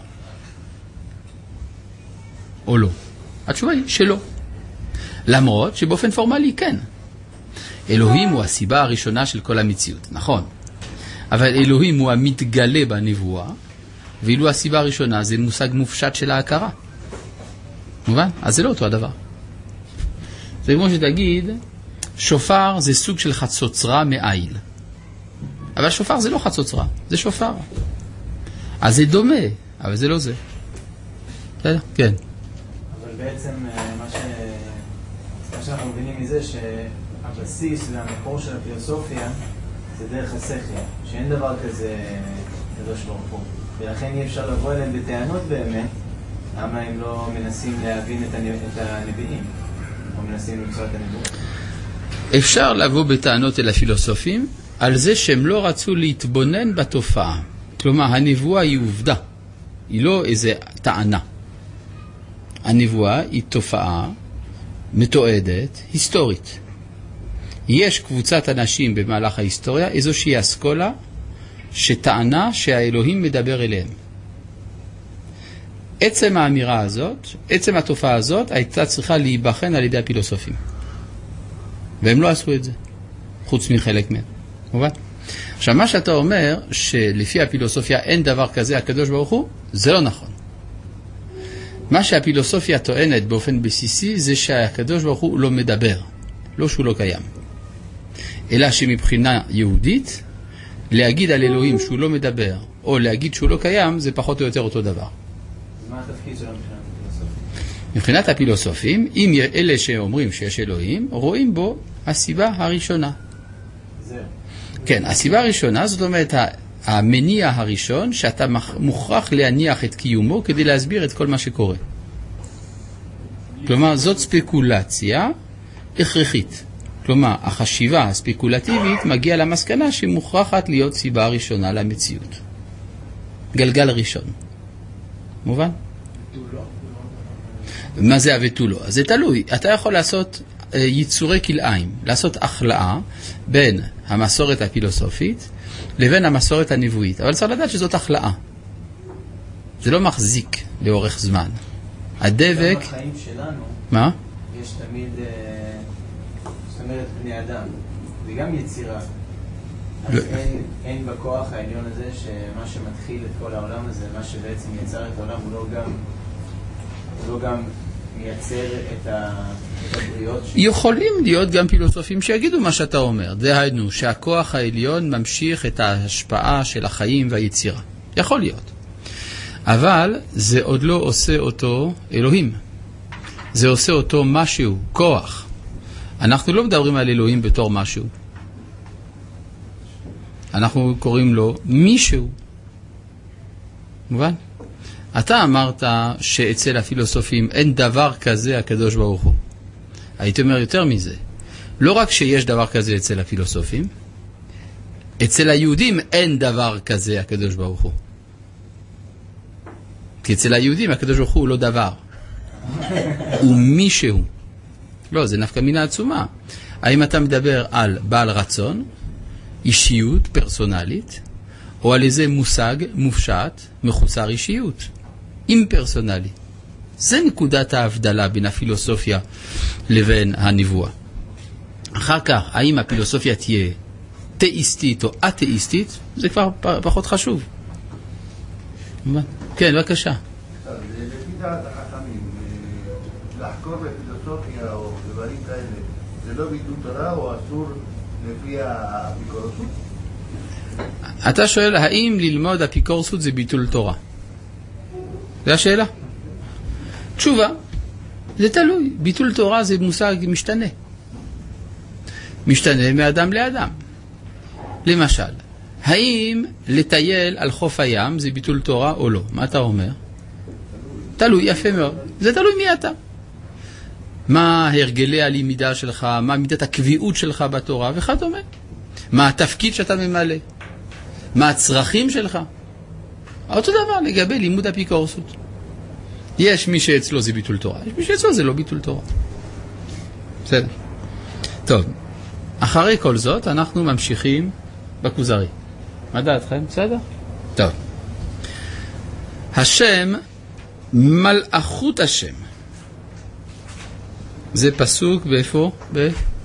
או לא? התשובה היא שלא. למרות שבאופן פורמלי כן. אלוהים הוא הסיבה הראשונה של כל המציאות, נכון. אבל אלוהים הוא המתגלה בנבואה, ואילו הסיבה הראשונה זה מושג מופשט של ההכרה. מובן? אז זה לא אותו הדבר. זה כמו שתגיד, שופר זה סוג של חצוצרה מאיל. אבל שופר זה לא חצוצרה, זה שופר. אז זה דומה, אבל זה לא זה. בסדר? כן. אבל בעצם מה, ש... מה שאנחנו מבינים מזה שהבסיס והמקור של הפילוסופיה זה דרך השכל, שאין דבר כזה קדוש ברוך הוא. ולכן אי אפשר לבוא אליהם בטענות באמת, למה הם לא מנסים להבין את, הנב... את הנביאים, או מנסים למצוא את הנבואות. אפשר לבוא בטענות אל הפילוסופים על זה שהם לא רצו להתבונן בתופעה. כלומר, הנבואה היא עובדה, היא לא איזה טענה. הנבואה היא תופעה מתועדת, היסטורית. יש קבוצת אנשים במהלך ההיסטוריה, איזושהי אסכולה שטענה שהאלוהים מדבר אליהם. עצם האמירה הזאת, עצם התופעה הזאת, הייתה צריכה להיבחן על ידי הפילוסופים. והם לא עשו את זה, חוץ מחלק מהם. מובן? עכשיו, מה שאתה אומר, שלפי הפילוסופיה אין דבר כזה, הקדוש ברוך הוא, זה לא נכון. מה שהפילוסופיה טוענת באופן בסיסי, זה שהקדוש ברוך הוא לא מדבר, לא שהוא לא קיים. אלא שמבחינה יהודית, להגיד על אלוהים שהוא לא מדבר, או להגיד שהוא לא קיים, זה פחות או יותר אותו דבר. מה התפקיד שלנו מבחינת הפילוסופים? מבחינת הפילוסופים, אם אלה שאומרים שיש אלוהים, רואים בו הסיבה הראשונה. זהו. כן, הסיבה הראשונה, זאת אומרת, המניע הראשון, שאתה מוכרח להניח את קיומו כדי להסביר את כל מה שקורה. כלומר, זאת ספקולציה הכרחית. כלומר, החשיבה הספקולטיבית מגיעה למסקנה שמוכרחת להיות סיבה ראשונה למציאות. גלגל ראשון. מובן? מה זה הוותולו? זה תלוי. אתה יכול לעשות ייצורי כלאיים, לעשות הכלאה בין המסורת הפילוסופית לבין המסורת הנבואית. אבל צריך לדעת שזאת הכלאה. זה לא מחזיק לאורך זמן. הדבק... גם בחיים שלנו, מה? יש תמיד, זאת אומרת, בני אדם. זה גם יצירה. אז אין, אין בכוח העליון הזה שמה שמתחיל את כל העולם הזה, מה שבעצם יצר את העולם, הוא לא גם, הוא לא גם מייצר את, ה, את הבריות. ש... יכולים להיות גם פילוסופים שיגידו מה שאתה אומר. דהיינו, שהכוח העליון ממשיך את ההשפעה של החיים והיצירה. יכול להיות. אבל זה עוד לא עושה אותו אלוהים. זה עושה אותו משהו, כוח. אנחנו לא מדברים על אלוהים בתור משהו. אנחנו קוראים לו מישהו. מובן? אתה אמרת שאצל הפילוסופים אין דבר כזה הקדוש ברוך הוא. הייתי אומר יותר מזה. לא רק שיש דבר כזה אצל הפילוסופים, אצל היהודים אין דבר כזה הקדוש ברוך הוא. כי אצל היהודים הקדוש ברוך הוא לא דבר. הוא מישהו. לא, זה נפקא מינה עצומה. האם אתה מדבר על בעל רצון, אישיות פרסונלית, או על איזה מושג מופשט, מחוסר אישיות, אימפרסונלי. זה נקודת ההבדלה בין הפילוסופיה לבין הנבואה. אחר כך, האם הפילוסופיה תהיה תאיסטית או אתאיסטית, זה כבר פחות חשוב. כן, בבקשה. לפי דעת החכמים, לחקור בפילוסופיה או דברים כאלה, זה לא ביטול תורה או אסור לפי האפיקורסות? אתה שואל, האם ללמוד אפיקורסות זה ביטול תורה? זו השאלה. תשובה, זה תלוי. ביטול תורה זה מושג משתנה. משתנה מאדם לאדם. למשל, האם לטייל על חוף הים זה ביטול תורה או לא? מה אתה אומר? תלוי, יפה מאוד. זה תלוי מי אתה. מה הרגלי הלימידה שלך, מה מידת הקביעות שלך בתורה וכדומה. מה התפקיד שאתה ממלא, מה הצרכים שלך. אותו דבר לגבי לימוד אפיקורסות. יש מי שאצלו זה ביטול תורה, יש מי שאצלו זה לא ביטול תורה. בסדר. טוב, אחרי כל זאת אנחנו ממשיכים בכוזרי. מה דעתכם? בסדר? טוב. השם, מלאכות השם. זה פסוק באיפה? ב...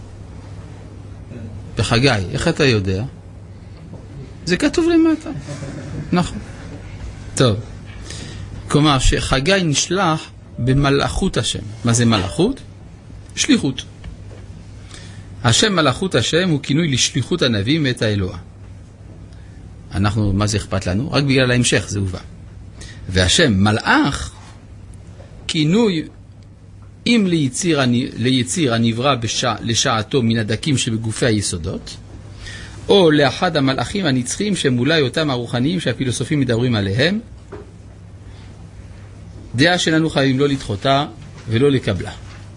בחגי. איך אתה יודע? זה כתוב למטה. נכון. טוב. כלומר, שחגי נשלח במלאכות השם. מה זה מלאכות? שליחות. השם מלאכות השם הוא כינוי לשליחות הנביא מאת האלוה. אנחנו, מה זה אכפת לנו? רק בגלל ההמשך זה הובא. והשם מלאך, כינוי אם ליציר, ליציר הנברא בשע, לשעתו מן הדקים שבגופי היסודות, או לאחד המלאכים הנצחיים שהם אולי אותם הרוחניים שהפילוסופים מדברים עליהם, דעה שלנו חייבים לא לדחותה ולא לקבלה.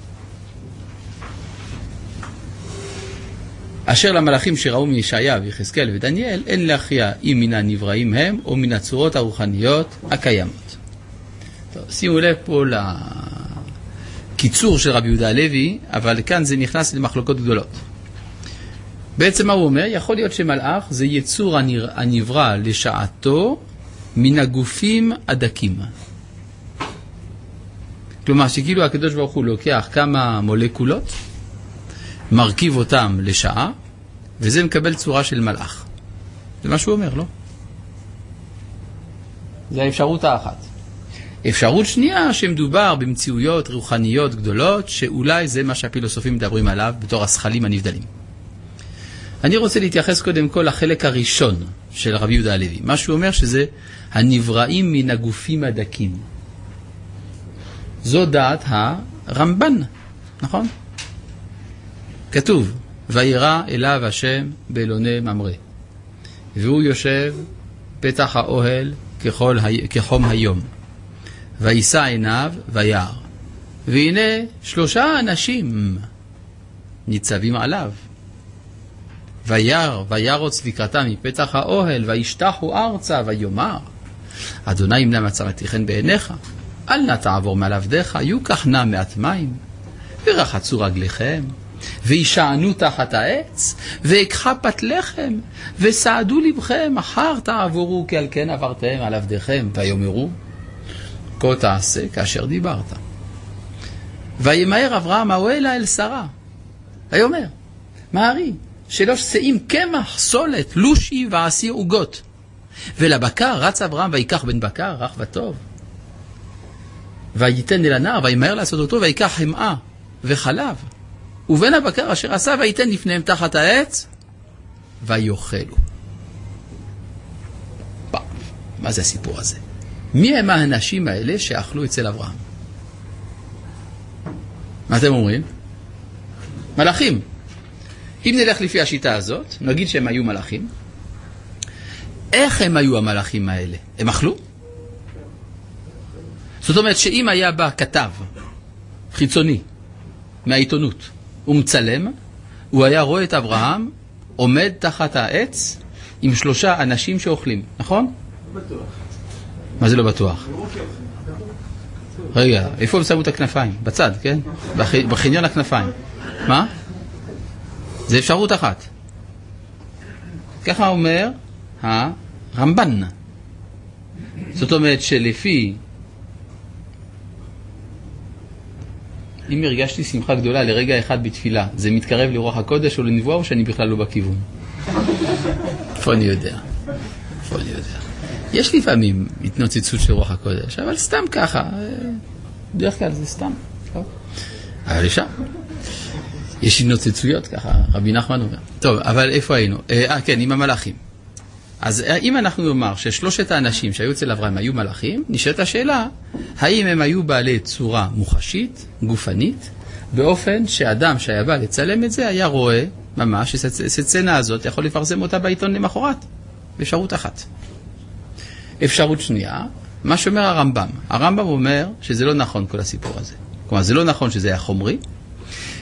אשר למלאכים שראו מישעיה ויחזקאל ודניאל, אין להכריע אם מן הנבראים הם או מן הצורות הרוחניות הקיימות. טוב, שימו לב פה לקיצור של רבי יהודה הלוי, אבל כאן זה נכנס למחלוקות גדולות. בעצם מה הוא אומר? יכול להיות שמלאך זה יצור הנברא לשעתו מן הגופים הדקים. כלומר שכאילו הקדוש ברוך הוא לוקח כמה מולקולות, מרכיב אותם לשעה, וזה מקבל צורה של מלאך. זה מה שהוא אומר, לא? זה האפשרות האחת. אפשרות שנייה שמדובר במציאויות רוחניות גדולות, שאולי זה מה שהפילוסופים מדברים עליו בתור השכלים הנבדלים. אני רוצה להתייחס קודם כל לחלק הראשון של רבי יהודה הלוי. מה שהוא אומר שזה הנבראים מן הגופים הדקים. זו דעת הרמב"ן, נכון? כתוב, וירא אליו השם באלוני ממרא, והוא יושב פתח האוהל ככל, כחום היום, וישא עיניו וירא, והנה שלושה אנשים ניצבים עליו, וירא וירוץ לקראתם מפתח האוהל, וישתחו ארצה ויאמר, אדוני אם למה מצאתי חן בעיניך, אל נא תעבור מעל עבדיך, יוקח נא מעט מים, ורחצו רגליכם, וישענו תחת העץ, ויקחה פת לחם, וסעדו לבכם, אחר תעבורו, כי על כן עברתם על עבדיכם, ויאמרו, כה תעשה כאשר דיברת. וימהר אברהם האוהלה אל שרה, ויאמר, מהרי, שלוש שאים קמח, סולת, לושי ועשי עוגות. ולבקר רץ אברהם ויקח בן בקר, רך וטוב. וייתן אל הנער, וימהר לעשות אותו, ויקח חמאה וחלב. ובין הבקר אשר עשה, וייתן לפניהם תחת העץ, ויאכלו. מה זה הסיפור הזה? מי הם האנשים האלה שאכלו אצל אברהם? מה אתם אומרים? מלאכים. אם נלך לפי השיטה הזאת, נגיד שהם היו מלאכים. איך הם היו המלאכים האלה? הם אכלו? זאת אומרת שאם היה בא כתב חיצוני מהעיתונות ומצלם, הוא היה רואה את אברהם עומד תחת העץ עם שלושה אנשים שאוכלים, נכון? בטוח. מה זה לא בטוח? רגע, איפה הם שמו את הכנפיים? בצד, כן? בח... בחניון הכנפיים. מה? זה אפשרות אחת. ככה אומר הרמב"ן. זאת אומרת שלפי, אם הרגשתי שמחה גדולה לרגע אחד בתפילה, זה מתקרב לרוח הקודש או לנבואה, או שאני בכלל לא בכיוון? איפה אני יודע? איפה אני יודע? יש לפעמים התנוצצות של רוח הקודש, אבל סתם ככה. בדרך כלל זה סתם. אבל לשם. יש התנוצצויות ככה, רבי נחמן אומר. טוב, אבל איפה היינו? אה, כן, עם המלאכים. אז אם אנחנו נאמר ששלושת האנשים שהיו אצל אברהם היו מלאכים, נשאלת השאלה, האם הם היו בעלי צורה מוחשית, גופנית, באופן שאדם שהיה בא לצלם את זה היה רואה ממש שסצנה הזאת יכול לפרסם אותה בעיתון למחרת. אפשרות אחת. אפשרות שנייה, מה שאומר הרמב"ם. הרמב"ם אומר שזה לא נכון כל הסיפור הזה. כלומר, זה לא נכון שזה היה חומרי,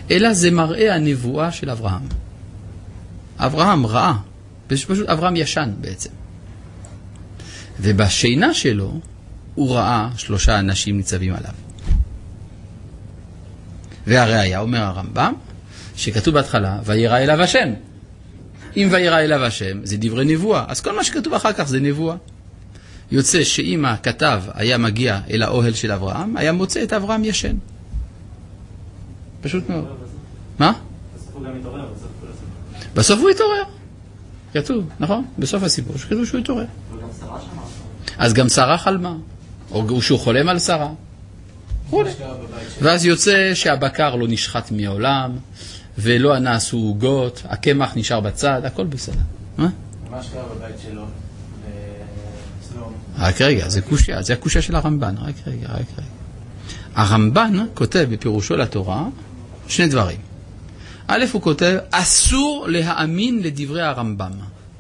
אלא זה מראה הנבואה של אברהם. אברהם ראה, פשוט אברהם ישן בעצם. ובשינה שלו הוא ראה שלושה אנשים ניצבים עליו. והראיה, אומר הרמב"ם, שכתוב בהתחלה, וירא אליו השם. אם וירא אליו השם, זה דברי נבואה. אז כל מה שכתוב אחר כך זה נבואה. יוצא שאם הכתב היה מגיע אל האוהל של אברהם, היה מוצא את אברהם ישן. פשוט מאוד. מה? בסוף הוא גם התעורר. בסוף הוא התעורר. כתוב, נכון? בסוף הסיפור שכתוב שהוא התעורר. אז גם שרה חלמה. או שהוא חולם על שרה. ואז יוצא שהבקר לא נשחט מעולם, ולא נעשו עוגות, הקמח נשאר בצד, הכל בסדר. מה? מה שקרה בבית שלו? בסדום. רק רגע, זה קושיה, זה הקושיה של הרמב"ן. רק רגע, רק רגע. הרמב"ן כותב בפירושו לתורה שני דברים. א', הוא כותב, אסור להאמין לדברי הרמב"ם.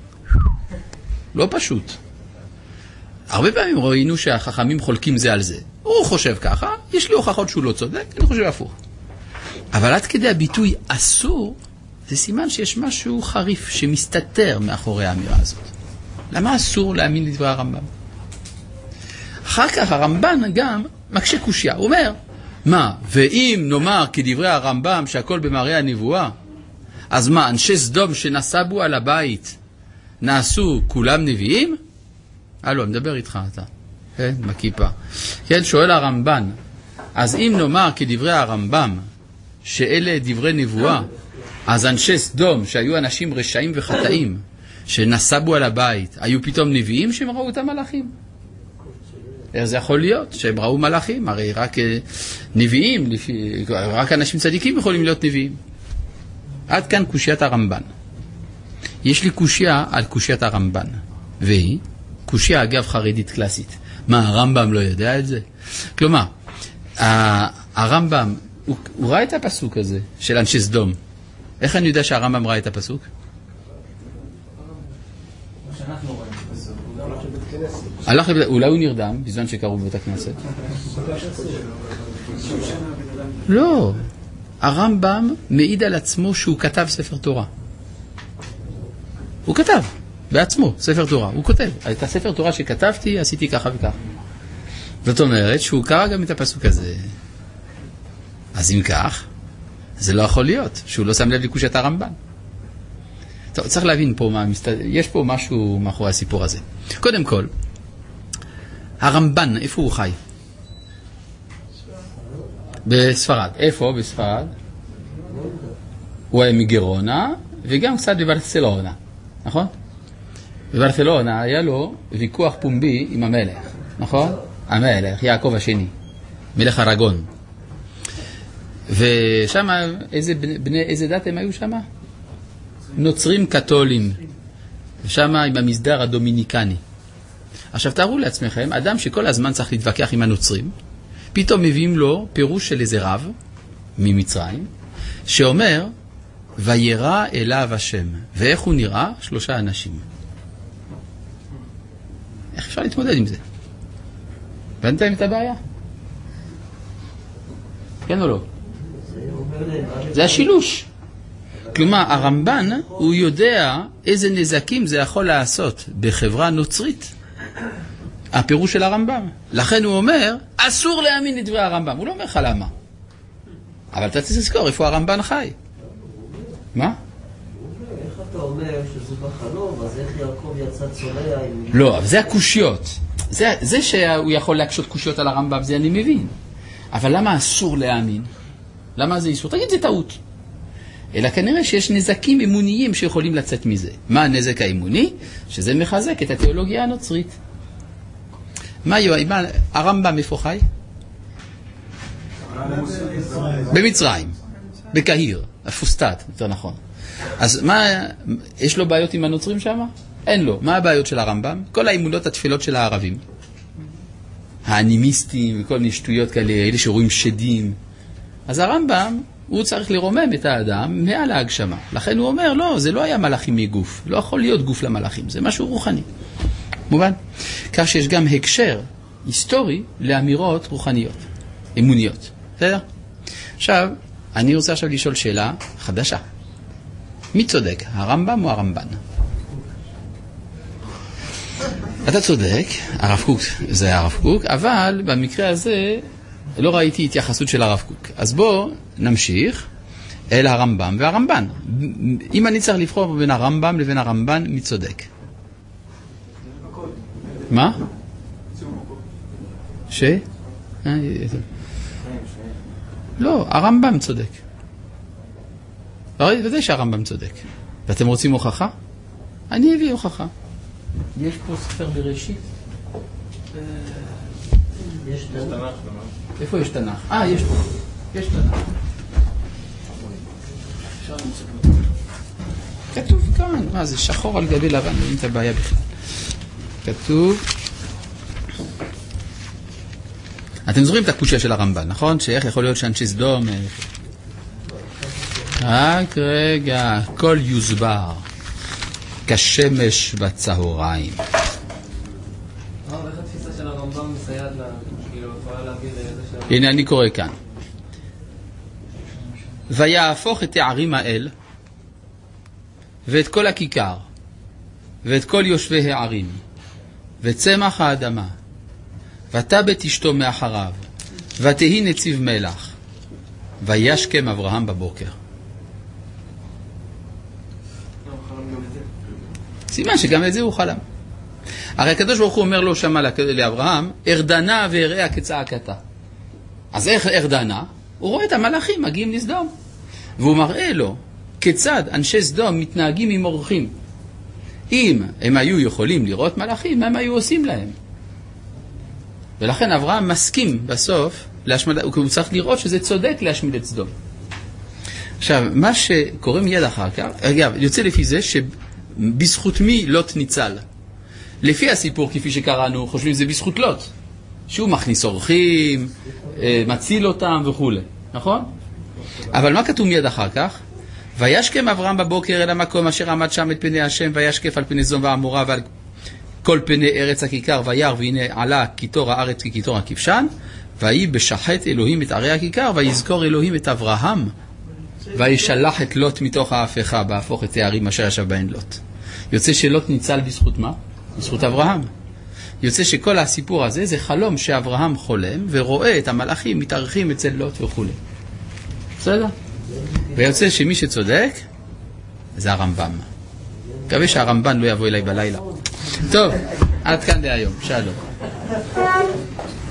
לא פשוט. הרבה פעמים ראינו שהחכמים חולקים זה על זה. הוא חושב ככה, יש לי הוכחות שהוא לא צודק, אני חושב הפוך. אבל עד כדי הביטוי אסור, זה סימן שיש משהו חריף שמסתתר מאחורי האמירה הזאת. למה אסור להאמין לדברי הרמב"ם? אחר כך הרמב"ן גם מקשה קושיה. הוא אומר, מה, ואם נאמר כדברי הרמב"ם שהכל במראה הנבואה, אז מה, אנשי סדום שנסבו על הבית נעשו כולם נביאים? אה לא, מדבר איתך אתה. כן, בכיפה. כן, שואל הרמב"ן, אז אם נאמר כדברי הרמב"ם שאלה דברי נבואה, אז אנשי סדום שהיו אנשים רשעים וחטאים שנסבו על הבית, היו פתאום נביאים שהם ראו את המלאכים? איך זה יכול להיות שהם ראו מלאכים? הרי רק נביאים, רק אנשים צדיקים יכולים להיות נביאים. עד כאן קושיית הרמב"ן. יש לי קושיה על קושיית הרמב"ן, והיא קושיה אגב חרדית קלאסית. מה, הרמב"ם לא יודע את זה? כלומר, הרמב"ם, הוא, הוא ראה את הפסוק הזה של אנשי סדום. איך אני יודע שהרמב"ם ראה את הפסוק? שאנחנו רואים את הפסוק. הלך לבית, אולי הוא נרדם בזמן שקראו בבית הכנסת. לא, הרמב"ם מעיד על עצמו שהוא כתב ספר תורה. הוא כתב בעצמו ספר תורה, הוא כותב, את הספר תורה שכתבתי עשיתי ככה וככה. זאת אומרת שהוא קרא גם את הפסוק הזה. אז אם כך, זה לא יכול להיות שהוא לא שם לב לקושת הרמב"ן. טוב, צריך להבין פה מה מסת... יש פה משהו מאחורי הסיפור הזה. קודם כל, הרמב"ן, איפה הוא חי? בספרד. איפה בספרד? הוא היה מגרונה וגם קצת בברצלונה, נכון? בברצלונה היה לו ויכוח פומבי עם המלך, נכון? המלך, יעקב השני, מלך ארגון. ושם איזה בני, איזה דת הם היו שם? נוצרים קתולים. ושם עם המסדר הדומיניקני. עכשיו תארו לעצמכם, אדם שכל הזמן צריך להתווכח עם הנוצרים, פתאום מביאים לו פירוש של איזה רב ממצרים, שאומר, וירא אליו השם. ואיך הוא נראה? שלושה אנשים. איך אפשר להתמודד עם זה? הבנתם את הבעיה? כן או לא? זה השילוש. כלומר, הרמב"ן, הוא יודע איזה נזקים זה יכול לעשות בחברה נוצרית. הפירוש של הרמב"ם. לכן הוא אומר, אסור להאמין לדברי הרמב"ם. הוא לא אומר לך למה. אבל אתה תזכור איפה הרמב"ן חי. מה? איך אתה אומר שזה בחלום, אז איך יעקב יצא צולע עם... לא, אבל זה הקושיות. זה, זה שהוא יכול להקשות קושיות על הרמב"ם, זה אני מבין. אבל למה אסור להאמין? למה זה איסור? תגיד, זה טעות. אלא כנראה שיש נזקים אמוניים שיכולים לצאת מזה. מה הנזק האמוני? שזה מחזק את התיאולוגיה הנוצרית. מה יו, מה, הרמב"ם איפה חי? במצרים, בקהיר, הפוסטט, יותר נכון. אז מה, יש לו בעיות עם הנוצרים שם? אין לו. מה הבעיות של הרמב"ם? כל האמונות התפילות של הערבים. האנימיסטים וכל מיני שטויות כאלה, אלה שרואים שדים. אז הרמב"ם, הוא צריך לרומם את האדם מעל ההגשמה. לכן הוא אומר, לא, זה לא היה מלאכים מגוף. לא יכול להיות גוף למלאכים, זה משהו רוחני. מובן? כך שיש גם הקשר היסטורי לאמירות רוחניות, אמוניות. בסדר? עכשיו, אני רוצה עכשיו לשאול שאלה חדשה. מי צודק, הרמב"ם או הרמב"ן? אתה צודק, הרב קוק זה הרב קוק, אבל במקרה הזה לא ראיתי התייחסות של הרב קוק. אז בוא נמשיך אל הרמב"ם והרמב"ן. אם אני צריך לבחור בין הרמב"ם לבין הרמב"ן, מי צודק? מה? ש? לא, הרמב"ם צודק. ודאי שהרמב"ם צודק. ואתם רוצים הוכחה? אני אביא הוכחה. יש פה ספר בראשית? יש תנ"ך. איפה יש תנ"ך? אה, יש פה. יש תנ"ך. כתוב כאן. מה, זה שחור על גבי לבן, אין את הבעיה בכלל. כתוב... אתם זוכרים את הקושיה של הרמב"ן, נכון? שאיך יכול להיות שאנשי סדום... רק רגע, הכל יוסבר כשמש בצהריים. איך התפיסה של הרמב"ם מסייעת לה, כאילו, יכולה להגיד לאיזה של... הנה אני קורא כאן. ויהפוך את הערים האל ואת כל הכיכר ואת כל יושבי הערים וצמח האדמה ותבת אשתו מאחריו ותהי נציב מלח וישכם אברהם בבוקר. סימן שגם את זה הוא חלם. הרי הקדוש ברוך הוא אומר לו שמה לאברהם, ארדנה והראה כצעקתה. אז איך ארדנה? הוא רואה את המלאכים מגיעים לסדום. והוא מראה לו כיצד אנשי סדום מתנהגים עם אורחים. אם הם היו יכולים לראות מלאכים, הם היו עושים להם. ולכן אברהם מסכים בסוף להשמד... הוא צריך לראות שזה צודק להשמיד את סדום. עכשיו, מה שקורה מיד אחר כך, אגב, יוצא לפי זה שבזכות מי לוט ניצל. לפי הסיפור כפי שקראנו, חושבים שזה בזכות לוט. שהוא מכניס אורחים, מציל אותם וכו'. נכון? אבל מה כתוב מיד אחר כך? וישכם אברהם בבוקר אל המקום אשר עמד שם את פני השם, וישקף על פני סדום ועמורה ועל כל פני ארץ הכיכר, וירא והנה עלה קיטור הארץ כקיטור הכבשן, ויהי בשחט אלוהים את ערי הכיכר, ויזכור אלוהים את אברהם, וישלח את לוט מתוך ההפכה, בהפוך את הערים אשר ישב בהן לוט. יוצא שלוט ניצל בזכות מה? בזכות אברהם. יוצא שכל הסיפור הזה זה חלום שאברהם חולם, ורואה את המלאכים מתארחים אצל לוט וכו'. בסדר? ויוצא שמי שצודק זה הרמב"ם. מקווה שהרמב"ן לא יבוא אליי בלילה. טוב, עד כאן להיום. שלום.